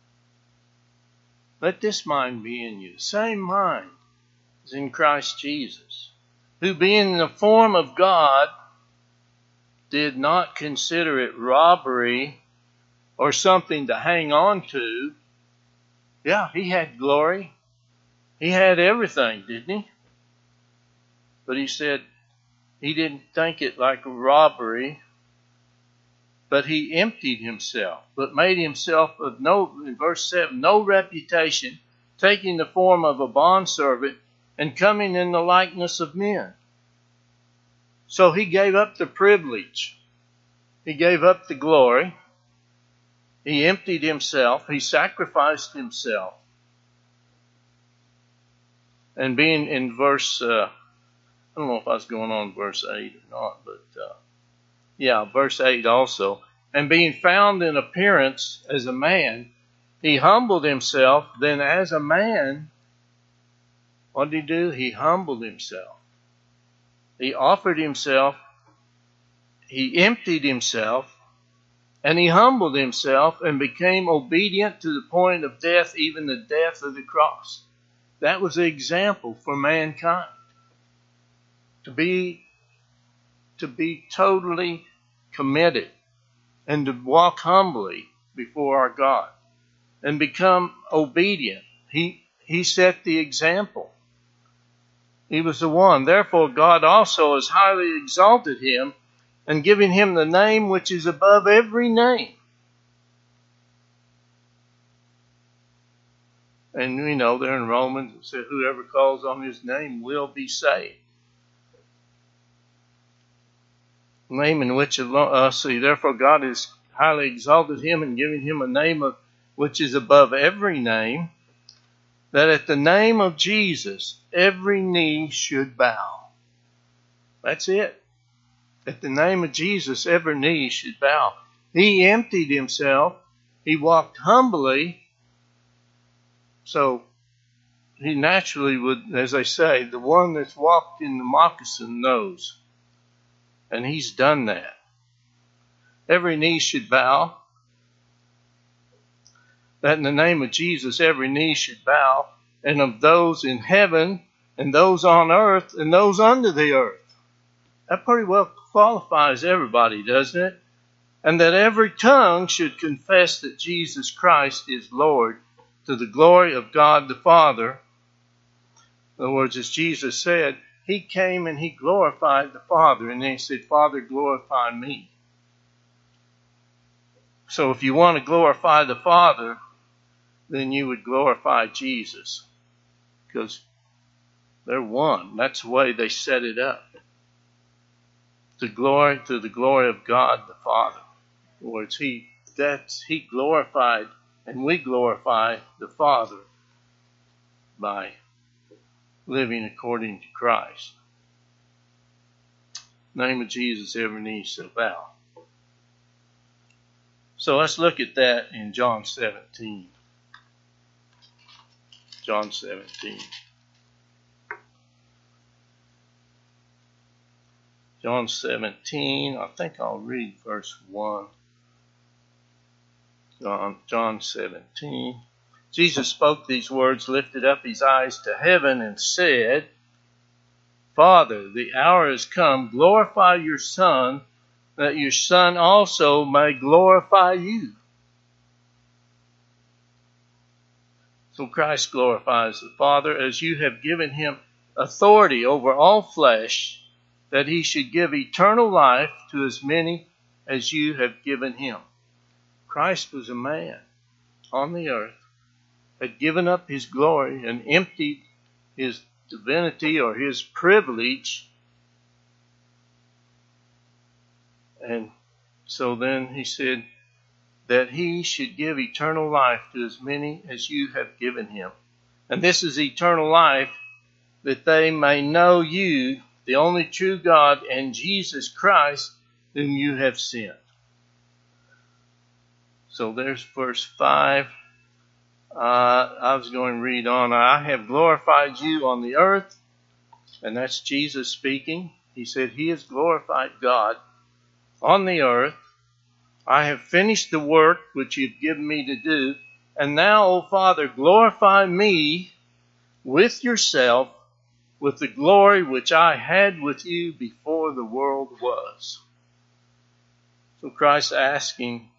Let this mind be in you. The same mind is in Christ Jesus, who being in the form of God, did not consider it robbery or something to hang on to. Yeah, he had glory. He had everything, didn't he? But he said he didn't think it like a robbery, but he emptied himself, but made himself of no, in verse seven, no reputation, taking the form of a bondservant and coming in the likeness of men. So he gave up the privilege. He gave up the glory. He emptied himself. He sacrificed himself. And being in verse, uh, I don't know if I was going on verse eight or not, but uh, yeah, verse eight also. And being found in appearance as a man, he humbled himself. Then as a man, what did he do? He humbled himself. He offered himself. He emptied himself. And he humbled himself and became obedient to the point of death, even the death of the cross. That was the example for mankind. To be, to be totally committed and to walk humbly before our God and become obedient. He, he set the example. He was the one. Therefore, God also has highly exalted him and given him the name which is above every name. And we know there in Romans it said, whoever calls on his name will be saved. Name in which uh, see, therefore God has highly exalted him and given him a name of, which is above every name, that at the name of Jesus every knee should bow. That's it. At the name of Jesus every knee should bow. He emptied himself. He walked humbly. So he naturally would, as I say, the one that's walked in the moccasin knows. And he's done that. Every knee should bow. That in the name of Jesus, every knee should bow. And of those in heaven, and those on earth, and those under the earth. That pretty well qualifies everybody, doesn't it? And that every tongue should confess that Jesus Christ is Lord, to the glory of God the Father. In other words, as Jesus said, he came and he glorified the Father. And then he said, Father, glorify me. So if you want to glorify the Father, then you would glorify Jesus. Because they're one. That's the way they set it up. To glory, to the glory of God the Father. In other words, he, that's, he glorified, and we glorify the Father by living according to Christ. In the name of Jesus, every knee shall bow. So let's look at that in John seventeen. John seventeen. John seventeen, I think I'll read verse one. John, John seventeen. Jesus spoke these words, lifted up his eyes to heaven, and said, Father, the hour has come. Glorify your Son, that your Son also may glorify you. So Christ glorifies the Father as you have given him authority over all flesh, that he should give eternal life to as many as you have given him. Christ was a man on the earth. had given up his glory and emptied his divinity or his privilege. And so then he said that he should give eternal life to as many as you have given him. And this is eternal life, that they may know you, the only true God, and Jesus Christ, whom you have sent. So there's verse five. Uh, I was going to read on. I have glorified you on the earth. And that's Jesus speaking. He said he has glorified God on the earth. I have finished the work which you've given me to do. And now, O Father, glorify me with yourself, with the glory which I had with you before the world was. So Christ asking,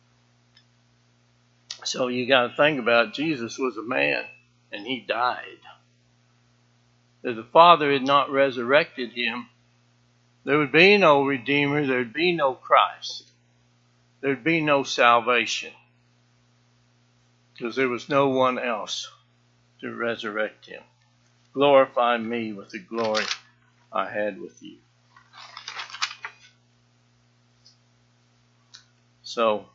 so you got to think about it. Jesus was a man and he died. If the Father had not resurrected him, there would be no Redeemer, there would be no Christ. There would be no salvation. Because there was no one else to resurrect him. Glorify me with the glory I had with you. So,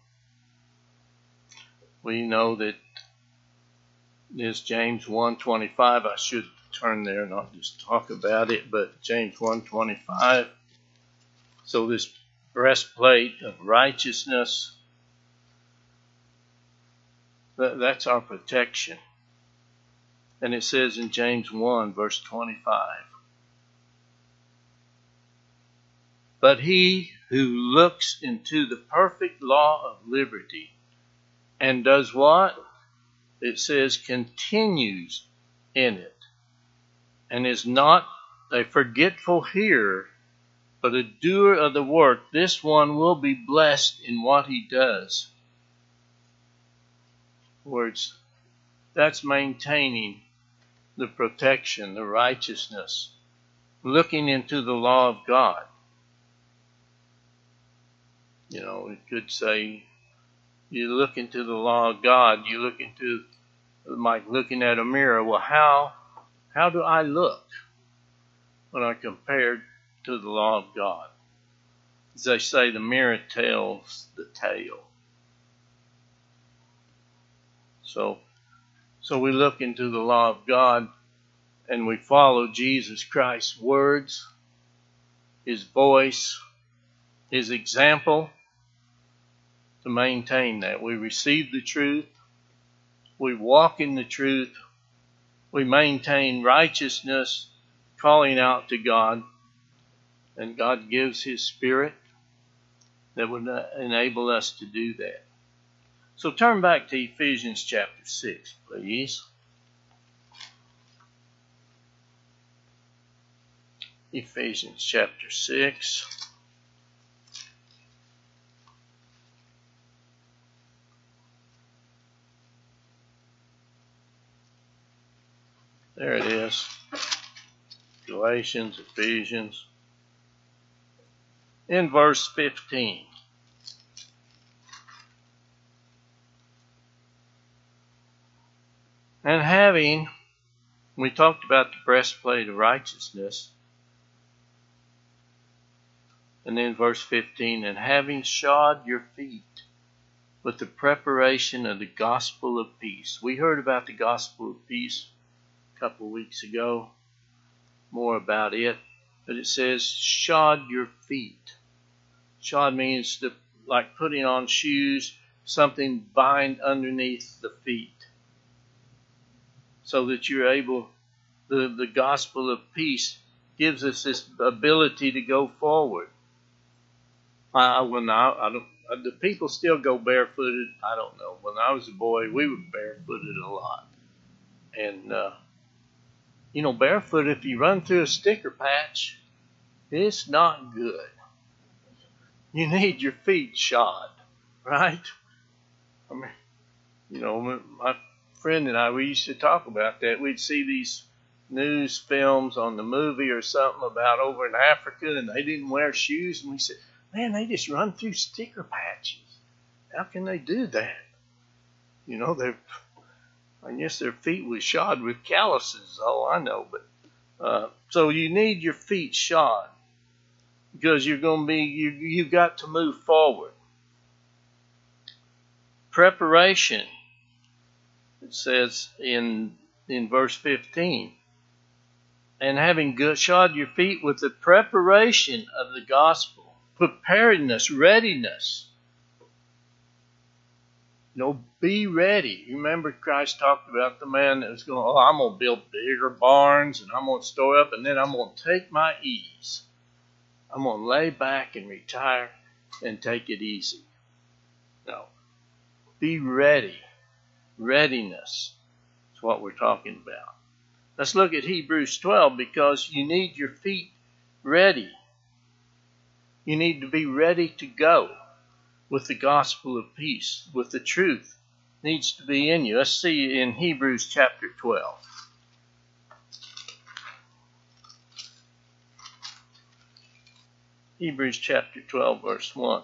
we know that this James one twenty-five, I should turn there and not just talk about it, but James one twenty-five. So this breastplate of righteousness, that, that's our protection. And it says in James one, verse twenty-five, but he who looks into the perfect law of liberty and does what? It says continues in it, and is not a forgetful hearer, but a doer of the work, this one will be blessed in what he does. In other words, that's maintaining the protection, the righteousness, looking into the law of God. You know, it could say, you look into the law of God, you look into, like looking at a mirror. Well, how, how do I look when I compare to the law of God? As they say, the mirror tells the tale. So, so we look into the law of God and we follow Jesus Christ's words, his voice, his example, to maintain that. We receive the truth. We walk in the truth. We maintain righteousness, calling out to God. And God gives his Spirit that would enable us to do that. So turn back to Ephesians chapter six, please. Ephesians chapter six. There it is. Galatians, Ephesians. In verse fifteen. And having, we talked about the breastplate of righteousness. And then verse fifteen, and having shod your feet with the preparation of the gospel of peace. We heard about the gospel of peace a couple of weeks ago, more about it. But it says, shod your feet. Shod means to, like putting on shoes, something bind underneath the feet, so that you're able, the, the gospel of peace gives us this ability to go forward. I, when I, I don't, the people still go barefooted. I don't know. When I was a boy, we were barefooted a lot. And, uh, you know, barefoot, if you run through a sticker patch, it's not good. You need your feet shod, right? I mean, you know, my friend and I, we used to talk about that. We'd see these news films on the movie or something about over in Africa, and they didn't wear shoes. And we said, man, they just run through sticker patches. How can they do that? You know, they're, I guess their feet were shod with calluses, all I know. But uh, so you need your feet shod because you're going to be you you got to move forward. Preparation. It says in in verse fifteen, and having good, shod your feet with the preparation of the gospel, preparedness, readiness. You know, be ready. You remember Christ talked about the man that was going, oh, I'm going to build bigger barns and I'm going to store up and then I'm going to take my ease. I'm going to lay back and retire and take it easy. No. Be ready. Readiness is what we're talking about. Let's look at Hebrews twelve because you need your feet ready. You need to be ready to go with the gospel of peace, with the truth needs to be in you. Let's see in Hebrews chapter twelve. Hebrews chapter twelve, verse one.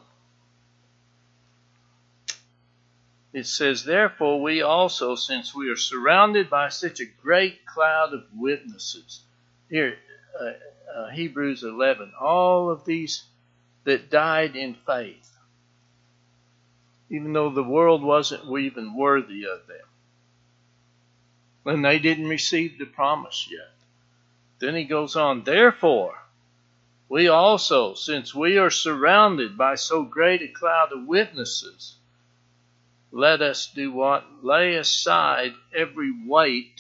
It says, therefore we also, since we are surrounded by such a great cloud of witnesses. Here, uh, uh, Hebrews eleven, all of these that died in faith, even though the world wasn't even worthy of them. And they didn't receive the promise yet. Then he goes on, therefore, we also, since we are surrounded by so great a cloud of witnesses, let us do what? Lay aside every weight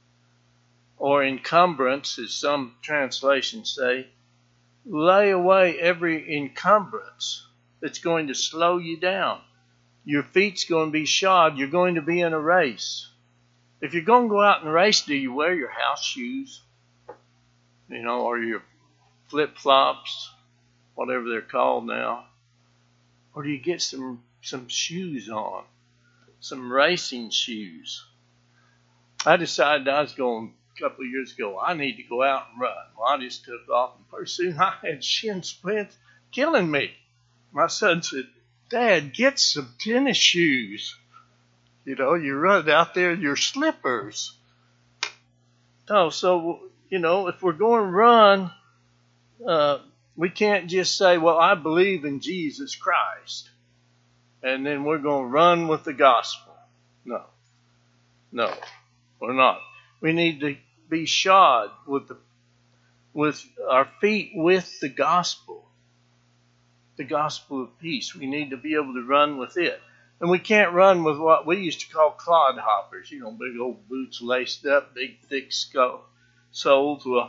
or encumbrance, as some translations say. Lay away every encumbrance that's going to slow you down. Your feet's going to be shod. You're going to be in a race. If you're going to go out and race, do you wear your house shoes? You know, or your flip-flops, whatever they're called now? Or do you get some, some shoes on? Some racing shoes? I decided I was going, a couple of years ago, I need to go out and run. Well, I just took off, and pretty soon I had shin splints killing me. My son said, Dad, get some tennis shoes. You know, you run out there in your slippers. Oh, so, you know, if we're going to run, uh, we can't just say, well, I believe in Jesus Christ, and then we're going to run with the gospel. No. No, we're not. We need to be shod with the, with our feet with the gospel. The gospel of peace. We need to be able to run with it. And we can't run with what we used to call clodhoppers, you know, big old boots laced up, big thick skull, soles. Well,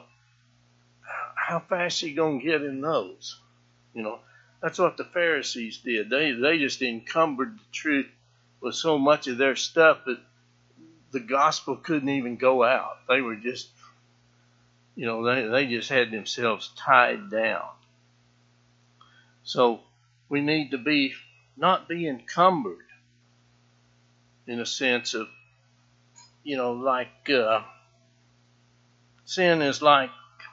how fast are you going to get in those? You know, that's what the Pharisees did. They they just encumbered the truth with so much of their stuff that the gospel couldn't even go out. They were just, you know, they, they just had themselves tied down. So we need to be, not be encumbered in a sense of, you know, like uh, sin is like,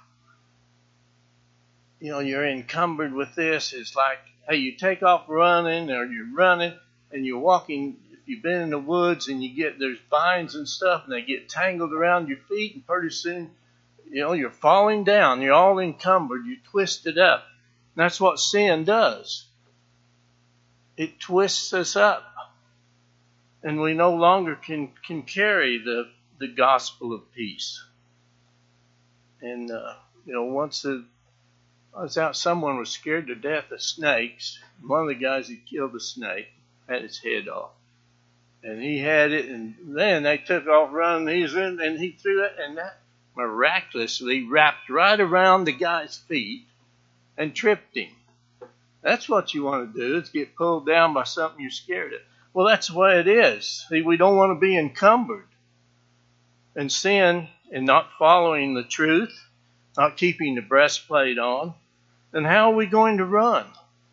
you know, you're encumbered with this. It's like, hey, you take off running or you're running and you're walking. If you've been in the woods and you get, there's vines and stuff and they get tangled around your feet and pretty soon, you know, you're falling down. You're all encumbered. You're twisted up. That's what sin does. It twists us up. And we no longer can, can carry the, the gospel of peace. And, uh, you know, once the, I was out, someone was scared to death of snakes. One of the guys who killed the snake had his head off. And he had it, and then they took off running. He's in, and he threw it, and that miraculously wrapped right around the guy's feet and tripped him. That's what you want to do, is get pulled down by something you're scared of. Well, that's the way it is. See, we don't want to be encumbered and sin and not following the truth, not keeping the breastplate on. Then how are we going to run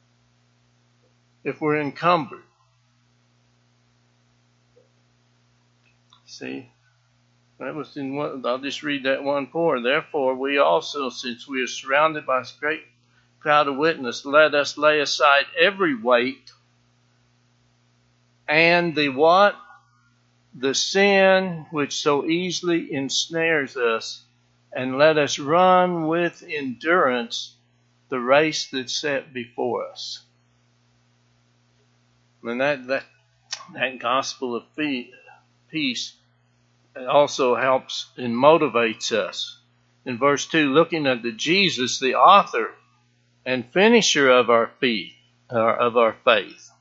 if we're encumbered? See, that was in one, I'll just read that one more. Therefore, we also, since we are surrounded by a great crowd of witnesses, let us lay aside every weight and the what? the sin which so easily ensnares us, and let us run with endurance the race that's set before us. And that that, that gospel of peace also helps and motivates us. In verse two, looking unto Jesus, the author and finisher of our faith, of our faith.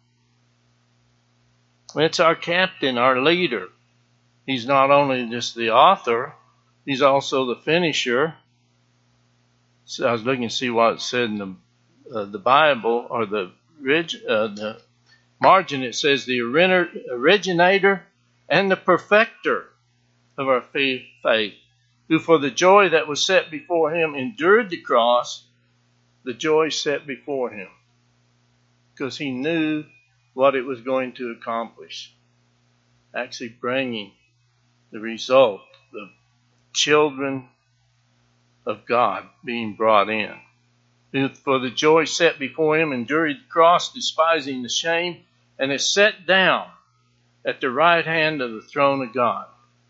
It's our captain, our leader. He's not only just the author, he's also the finisher. So I was looking to see what it said in the uh, the Bible, or the, uh, the margin. It says the originator and the perfecter of our faith, who for the joy that was set before him endured the cross, the joy set before him, because he knew what it was going to accomplish, actually bringing the result of children of God being brought in. Who for the joy set before him endured the cross, despising the shame, and is set down at the right hand of the throne of God.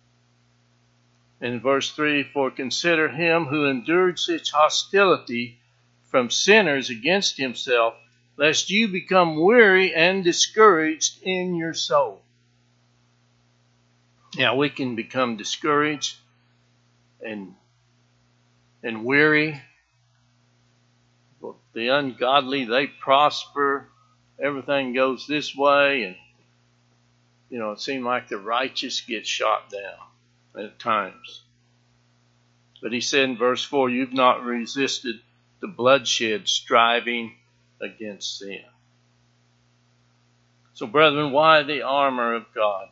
In verse three, for consider him who endured such hostility from sinners against himself, lest you become weary and discouraged in your soul. Now we can become discouraged and and weary. The ungodly, they prosper. Everything goes this way, and you know, it seems like the righteous get shot down at times. But he said in verse four, you've not resisted the bloodshed, striving against sin. So, brethren, why the armor of God?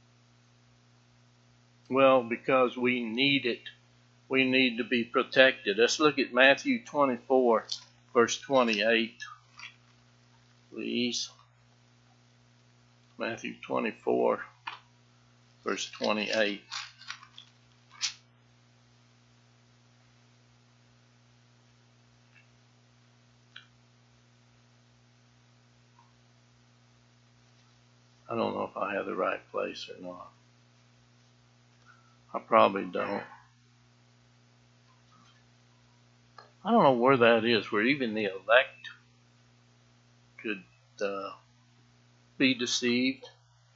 Well, because we need it. We need to be protected. Let's look at Matthew twenty-four, verse twenty-eight, please. Matthew twenty-four, verse twenty-eight. I don't know if I have the right place or not. I probably don't. I don't know where that is, where even the elect could uh, be deceived.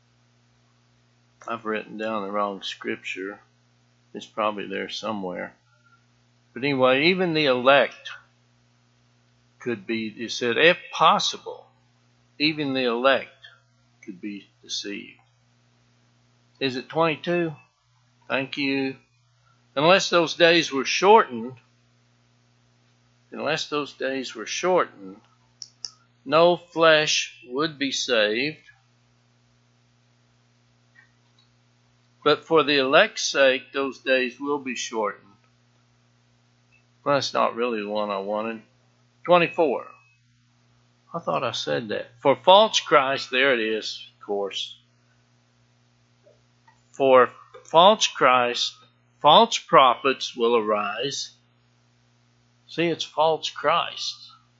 I've written down the wrong scripture. It's probably there somewhere. But anyway, even the elect could be, it said, if possible, even the elect could be deceived. Is it twenty-two? Thank you. Unless those days were shortened, unless those days were shortened, no flesh would be saved. But for the elect's sake, those days will be shortened. Well, that's not really the one I wanted. twenty-four. I thought I said that. For false Christ, there it is, of course. For false Christ, false prophets will arise. See, it's false Christ,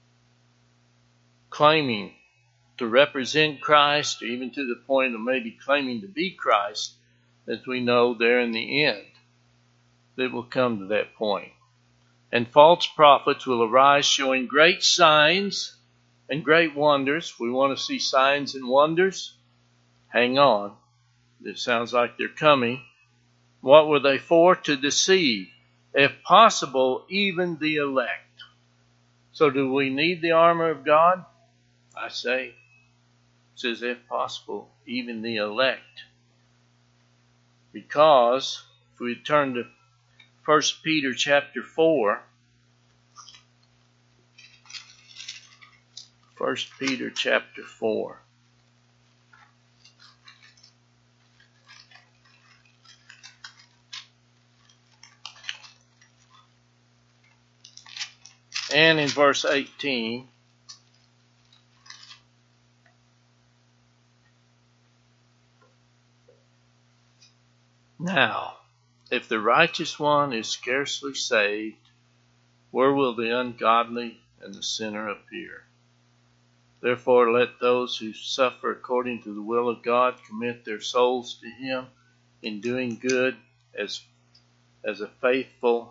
claiming to represent Christ, or even to the point of maybe claiming to be Christ, as we know there in the end. They will come to that point. And false prophets will arise, showing great signs and great wonders. We want to see signs and wonders. Hang on. It sounds like they're coming. What were they for? To deceive, if possible, even the elect. So do we need the armor of God? I say, it says if possible, even the elect. Because if we turn to First Peter chapter four, First Peter chapter four. And in verse eighteen, now, if the righteous one is scarcely saved, where will the ungodly and the sinner appear? Therefore let those who suffer according to the will of God commit their souls to him in doing good as as a faithful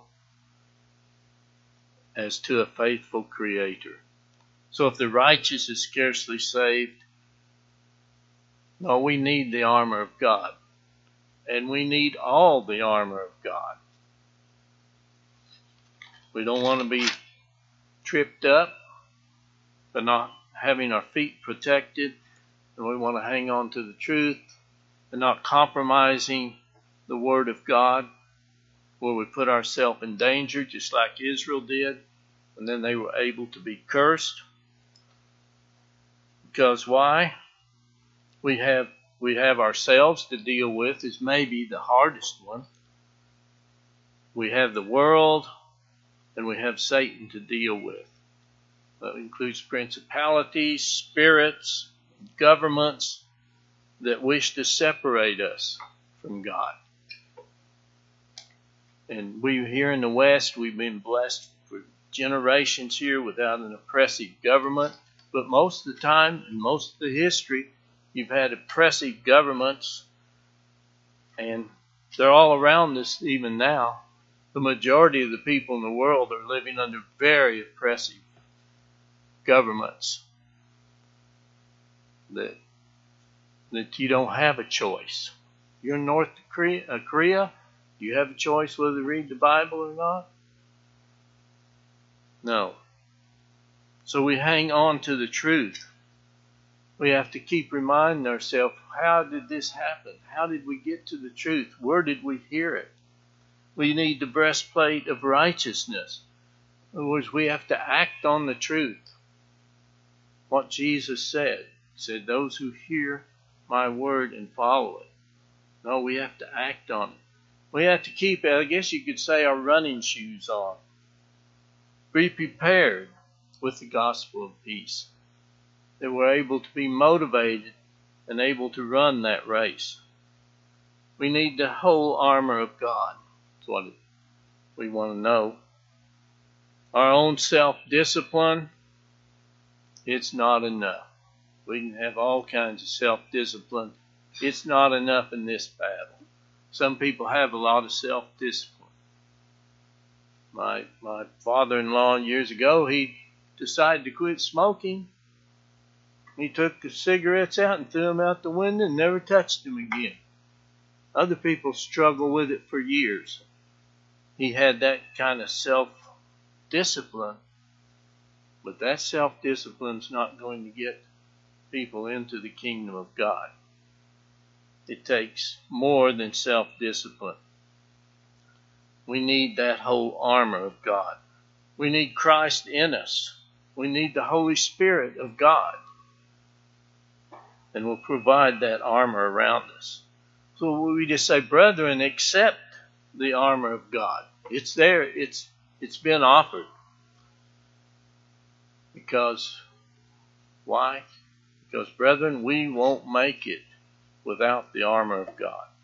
as to a faithful Creator. So if the righteous is scarcely saved, no, we need the armor of God. And we need all the armor of God. We don't want to be tripped up for not having our feet protected. And we want to hang on to the truth and not compromising the Word of God, where we put ourselves in danger just like Israel did. And then they were able to be cursed. Because why? We have we have ourselves to deal with, is maybe the hardest one. We have the world, and we have Satan to deal with. That includes principalities, spirits, governments that wish to separate us from God. And we here in the West, we've been blessed for generations here without an oppressive government. But most of the time, in most of the history, you've had oppressive governments, and they're all around us even now. The majority of the people in the world are living under very oppressive governments that, that you don't have a choice. You're in North Korea, uh, Korea, you have a choice whether to read the Bible or not? No. So we hang on to the truth. We have to keep reminding ourselves, how did this happen? How did we get to the truth? Where did we hear it? We need the breastplate of righteousness. In other words, we have to act on the truth. What Jesus said. He said, those who hear my word and follow it. No, we have to act on it. We have to keep, I guess you could say, our running shoes on. Be prepared with the gospel of peace, that we're able to be motivated and able to run that race. We need the whole armor of God. That's what we want to know. Our own self-discipline, it's not enough. We can have all kinds of self-discipline. It's not enough in this battle. Some people have a lot of self-discipline. My, my father-in-law years ago, he decided to quit smoking. He took the cigarettes out and threw them out the window and never touched them again. Other people struggle with it for years. He had that kind of self-discipline, but that self-discipline's not going to get people into the kingdom of God. It takes more than self-discipline. We need that whole armor of God. We need Christ in us. We need the Holy Spirit of God. And will provide that armor around us. So we just say, brethren, accept the armor of God. It's there. It's it's been offered. Because, why? Because, brethren, we won't make it without the armor of God.